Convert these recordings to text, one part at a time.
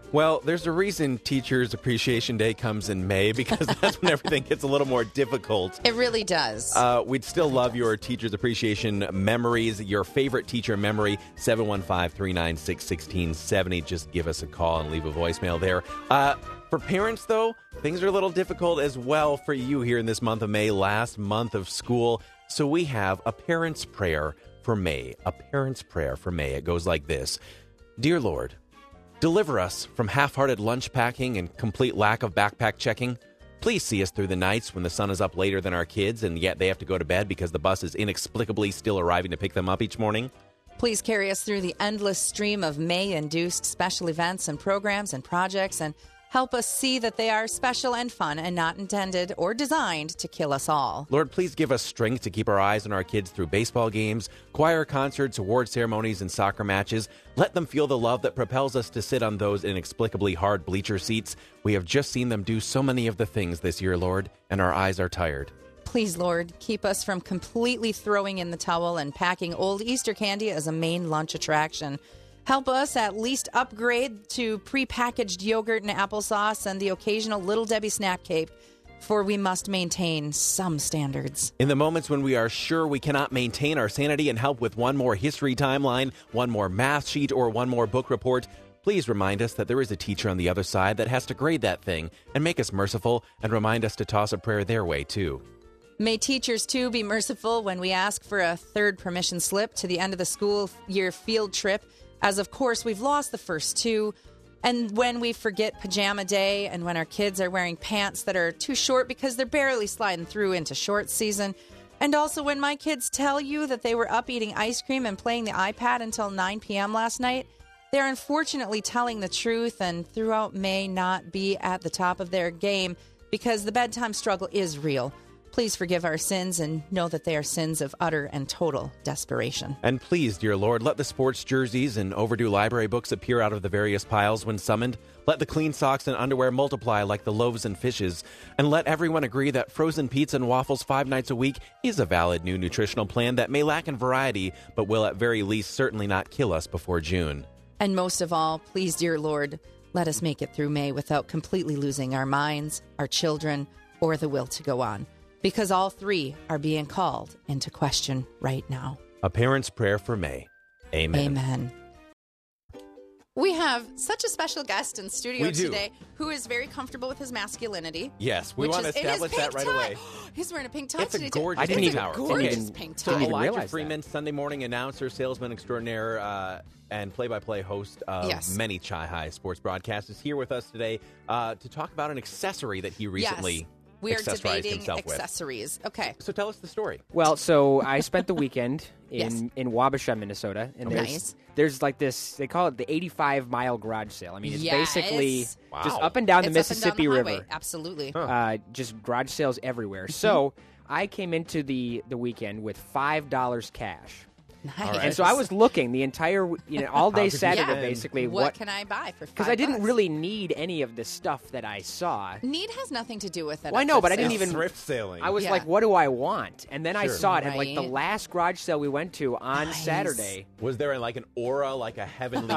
Well, there's a reason Teachers Appreciation Day comes in May, because that's when everything gets a little more difficult. It really does. We'd still love your Teachers Appreciation memories, your favorite teacher memory, 715-396-1670. Just give us a call and leave a voicemail there. For parents, though, things are a little difficult as well for you here in this month of May, last month of school. So we have a parent's prayer for May. A parent's prayer for May. It goes like this. Dear Lord, deliver us from half-hearted lunch packing and complete lack of backpack checking. Please see us through the nights when the sun is up later than our kids, and yet they have to go to bed because the bus is inexplicably still arriving to pick them up each morning. Please carry us through the endless stream of May-induced special events and programs and projects, and help us see that they are special and fun and not intended or designed to kill us all. Lord, please give us strength to keep our eyes on our kids through baseball games, choir concerts, award ceremonies, and soccer matches. Let them feel the love that propels us to sit on those inexplicably hard bleacher seats. We have just seen them do so many of the things this year, Lord, and our eyes are tired. Please, Lord, keep us from completely throwing in the towel and packing old Easter candy as a main lunch attraction. Help us at least upgrade to prepackaged yogurt and applesauce and the occasional Little Debbie snack cake, for we must maintain some standards. In the moments when we are sure we cannot maintain our sanity and help with one more history timeline, one more math sheet, or one more book report, please remind us that there is a teacher on the other side that has to grade that thing and make us merciful and remind us to toss a prayer their way, too. May teachers, too, be merciful when we ask for a third permission slip to the end of the school year field trip, as of course we've lost the first two, and when we forget pajama day, and when our kids are wearing pants that are too short because they're barely sliding through into short season, and also when my kids tell you that they were up eating ice cream and playing the iPad until 9 p.m. last night, they're unfortunately telling the truth and throughout May not be at the top of their game because the bedtime struggle is real. Please forgive our sins and know that they are sins of utter and total desperation. And please, dear Lord, let the sports jerseys and overdue library books appear out of the various piles when summoned. Let the clean socks and underwear multiply like the loaves and fishes. And let everyone agree that frozen pizza and waffles 5 nights a week is a valid new nutritional plan that may lack in variety, but will at very least certainly not kill us before June. And most of all, please, dear Lord, let us make it through May without completely losing our minds, our children, or the will to go on. Because all three are being called into question right now. A parent's prayer for May. Amen. Amen. We have such a special guest in studio today who is very comfortable with his masculinity. Yes, we want to establish that right away. He's wearing a pink tie today. It's a gorgeous pink tie. Elijah Freeman, Sunday morning announcer, salesman extraordinaire, and play-by-play host of many Chi-Hi sports broadcasts, is here with us today to talk about an accessory that he recently we are debating accessories. With. Okay. So tell us the story. Well, so I spent the weekend in Wabasha, Minnesota. And there's like this, they call it the 85-mile garage sale. I mean, it's basically just up and down the Mississippi River. Absolutely. Just garage sales everywhere. So I came into the weekend with $5 cash. Nice. Right. And so I was looking the entire, all day Saturday, basically. What can I buy for $5? Because I didn't really need any of the stuff that I saw. Need has nothing to do with it. Well, I know, but I didn't even thrift sailing. I was like, what do I want? And then I saw it, and like the last garage sale we went to on Saturday. Was there like an aura, like a heavenly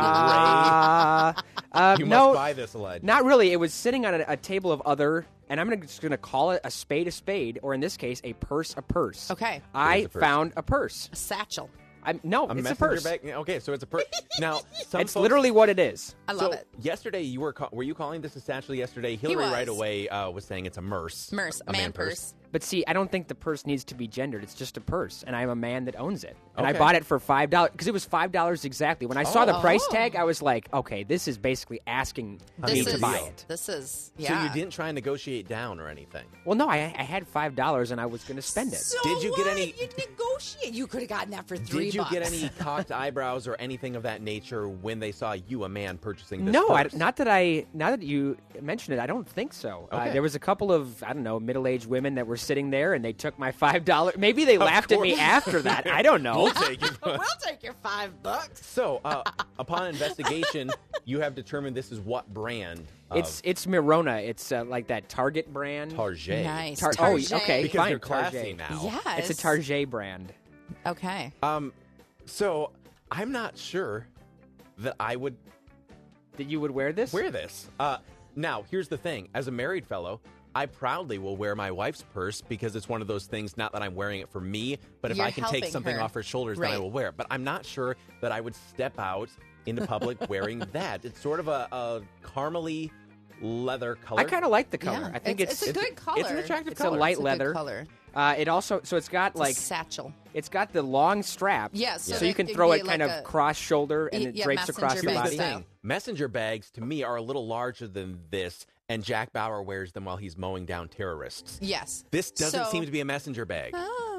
ray? You must buy this, Elijah. Not really. It was sitting on a table of other. And I'm just going to call it a spade, or in this case, a purse a purse. Okay. I found a purse. A satchel. It's a purse. Bag? Okay, so it's a purse. Now, it's literally what it is. I love it. Yesterday, were you calling this a satchel yesterday? Hillary right away was saying it's a merce. A man purse. But see, I don't think the purse needs to be gendered. It's just a purse, and I'm a man that owns it. And I bought it for $5 because it was $5 exactly. When I saw the price tag, I was like, okay, this is basically asking me to buy it. This is, So you didn't try and negotiate down or anything? Well, no, I had $5 and I was going to spend it. So did you get any? You negotiate. You could have gotten that for $3. Did you get any cocked eyebrows or anything of that nature when they saw you, a man, purchasing this purse? No, not that you mentioned it. I don't think so. Okay. There was a couple of, middle-aged women that were sitting there, and they took my $5. Maybe they laughed at me after that. I don't know. We'll take it. We'll take your $5. So, upon investigation, you have determined this is what brand? It's Mirona. It's like that Target brand. Target. Nice. Target. Okay, because fine. they're classy Target. now. Yes. It's a Target brand. Okay. So I'm not sure that I would that you would wear this? Wear this. Now, here's the thing. As a married fellow, I proudly will wear my wife's purse because it's one of those things, not that I'm wearing it for me, but if You're I can take helping something her. off her shoulders, then I will wear it. But I'm not sure that I would step out into public wearing that. It's sort of a caramely leather color. I kind of like the color. Yeah. I think it's a good color. It's an attractive It's color. a light It's a good leather. color. It also, so it's got It's a satchel. it's got the long strap. Yes, So so you can it'd throw be it kind like of a- cross shoulder and it Yeah, drapes across messenger your bag Here's the body. style. thing. Messenger bags, to me, are a little larger than this, and Jack Bauer wears them while he's mowing down terrorists. Yes. This doesn't So- seem to be a messenger bag.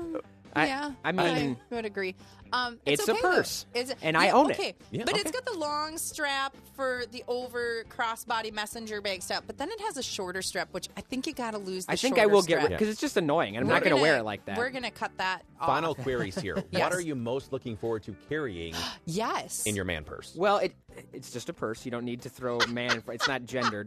Yeah, I mean- I would agree. It's a okay, though. purse, It's- and I own it. Okay, Yeah, but okay. it's got the long strap for the over crossbody messenger bag strap, but then it has a shorter strap, which I think you got to lose. The I think I shorter will get strap. because it's just annoying, and I'm We're not going to wear gonna- it like that. We're gonna cut that off. Final queries here. Yes. What are you most looking forward to carrying Yes. in your man purse? Well, it's just a purse. You don't need to throw man. It's not gendered.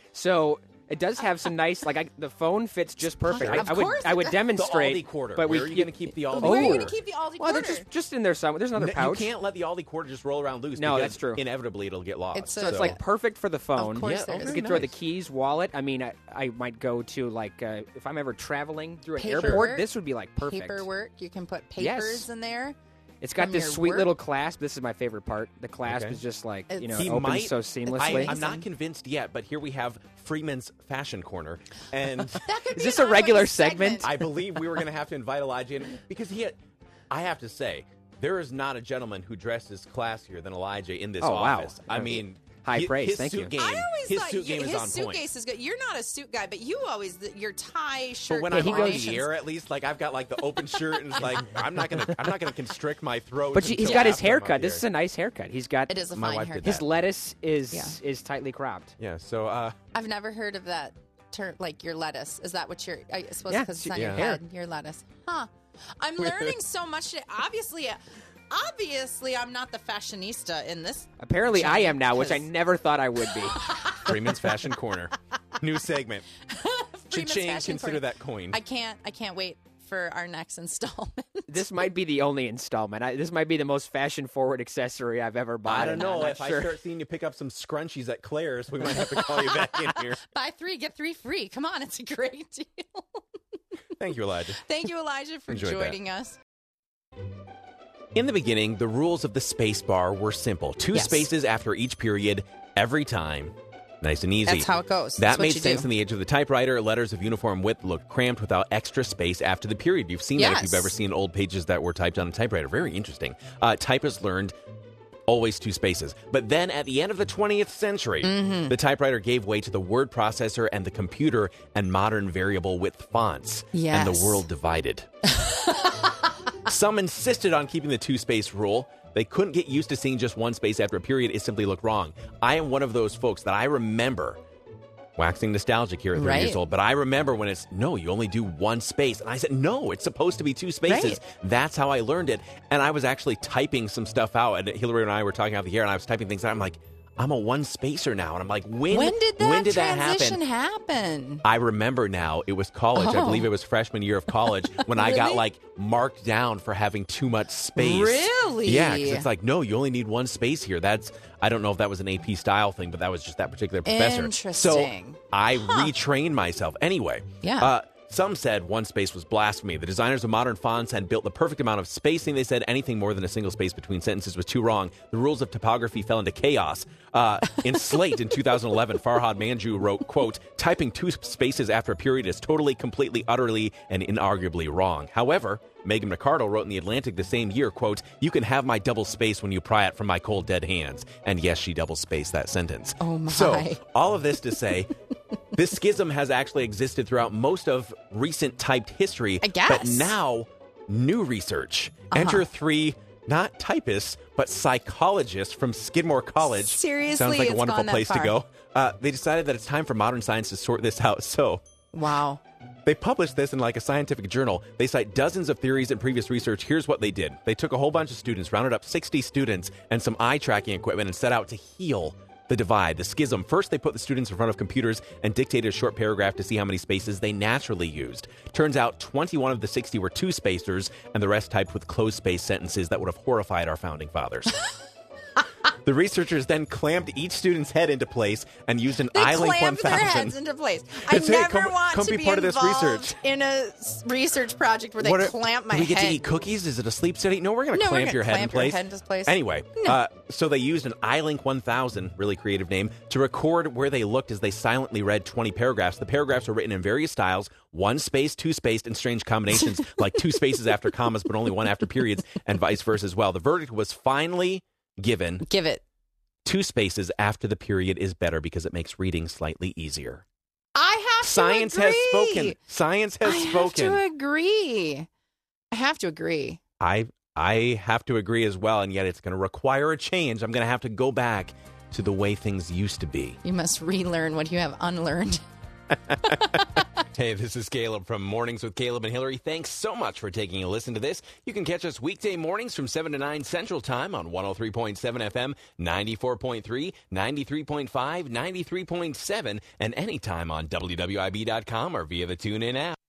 So it does have some nice. The phone fits just perfect. Of I would course I would it does. demonstrate. The Aldi quarter. But Where are you going to keep the Aldi Where are you quarter? going to keep the Aldi Well, quarter? they're just in there somewhere. There's another pouch. You can't let the Aldi quarter just roll around loose. No, because that's true. Inevitably, it'll get lost. It's a- So it's like perfect for the phone. Of course Yeah, there okay. is. You Very can throw the nice. keys, wallet. I mean, I might go to if I'm ever traveling through an Paperwork. airport, this would be perfect. Paperwork. You can put papers Yes. in there. It's got From this your sweet work. little clasp. This is my favorite part. The clasp Okay. is just It's- He opens might- so seamlessly. I'm not convinced yet, but here we have Freeman's Fashion Corner, and That could Is be this an a regular ongoing segment? I believe we were going to have to invite Elijah in because I have to say, there is not a gentleman who dresses classier than Elijah in this Oh, wow. office. I mean, High praise. His Thank suit you. Game, I always his thought suit game is his on suitcase point. is good. You're not a suit guy, but you always your tie shirt. But when Yeah, I'm he on goes- the air, at least, I've got the open shirt, and it's I'm not gonna constrict my throat. But he's until got his after I'm up haircut. This here. is a nice haircut. He's got It is a My fine wife did haircut. his lettuce Yeah. is tightly cropped. Yeah. So I've never heard of that term, like your lettuce. Is that what you're? I suppose Yeah, because it's on yeah. your head, your lettuce. Huh. I'm learning so much today. Obviously, I'm not the fashionista in this. Apparently, I am now, which I Because- never thought I would be. Freeman's Fashion Corner, new segment. Freeman's Cha-ching, Fashion consider Corner. that coin. I can't wait for our next installment. This might be the only installment. This might be the most fashion-forward accessory I've ever bought. I don't and know. I'm not If I sure. start seeing you pick up some scrunchies at Claire's, we might have to call you back in here. Buy 3, get 3 free. Come on, it's a great deal. Thank you, Elijah. Thank you, Elijah, for Enjoyed that. joining us. In the beginning, the rules of the space bar were simple. 2 Yes. spaces after each period, every time. Nice and easy. That's how it goes. That That's what made you sense do. in the age of the typewriter. Letters of uniform width looked cramped without extra space after the period. You've seen that if you've Yes. ever seen old pages that were typed on a typewriter. Very interesting. Typists learned always 2 spaces. But then at the end of the 20th century, Mm-hmm. the typewriter gave way to the word processor and the computer and modern variable width fonts. And the Yes. world divided. Some insisted on keeping the 2-space rule. They couldn't get used to seeing just 1 space after a period. It simply looked wrong. I am one of those folks that I remember waxing nostalgic here at 30 years Right. old, but I remember when it's, no, you only do 1 space. And I said, no, it's supposed to be 2 spaces. Right. That's how I learned it. And I was actually typing some stuff out. And Hillary and I were talking out the air, and I was typing things out. I'm like, I'm a 1-spacer now. And I'm like, when When did that happen? transition happen? I remember now. It was college. I Oh. believe it was freshman year of college when I got Really? marked down for having too much space. Really? Yeah, because it's like, no, you only need 1 space here. I don't know if that was an AP style thing, but that was just that particular professor. Interesting. So I retrained myself. Anyway, Yeah. some said 1 space was blasphemy. The designers of modern fonts had built the perfect amount of spacing. They said anything more than a single space between sentences was too wrong. The rules of typography fell into chaos. In Slate in 2011, Farhad Manjoo wrote, quote, typing 2 spaces after a period is totally, completely, utterly, and inarguably wrong. However, Megan McArdle wrote in The Atlantic the same year, quote, you can have my double space when you pry it from my cold, dead hands. And yes, she double spaced that sentence. Oh, my. So, all of this to say, this schism has actually existed throughout most of recent typed history. I guess. But now, new research. Enter 3, not typists, but psychologists from Skidmore College. Seriously, Sounds like a it's wonderful gone that place to far. go. They decided that it's time for modern science to sort this out. So, Wow. they published this in a scientific journal. They cite dozens of theories and previous research. Here's what they did. They took a whole bunch of students, rounded up 60 students and some eye tracking equipment and set out to heal the divide, the schism. First, they put the students in front of computers and dictated a short paragraph to see how many spaces they naturally used. Turns out 21 of the 60 were 2 spacers and the rest typed with closed space sentences that would have horrified our founding fathers. The The researchers then clamped each student's head into place and used an They iLink 1000. clamped their heads into place. I never want to be part of this research. in a research project where they clamp my head. Do we get to eat cookies? Is it a sleep study? No, we're going to clamp your head in place. Anyway, so they used an iLink 1000, really creative name, to record where they looked as they silently read 20 paragraphs. The paragraphs were written in various styles, one spaced, two spaced, and strange combinations, like two spaces after commas, but only one after periods, and vice versa as well. The verdict was finally given. Give it. 2 spaces after the period is better because it makes reading slightly easier. Science has spoken. Science has spoken. I have to agree. I have to agree as well, and yet it's going to require a change. I'm going to have to go back to the way things used to be. You must relearn what you have unlearned. Hey, this is Caleb from Mornings with Caleb and Hillary. Thanks so much for taking a listen to this. You can catch us weekday mornings from 7 to 9 Central Time on 103.7 FM, 94.3, 93.5, 93.7, and anytime on WWIB.com or via the TuneIn app.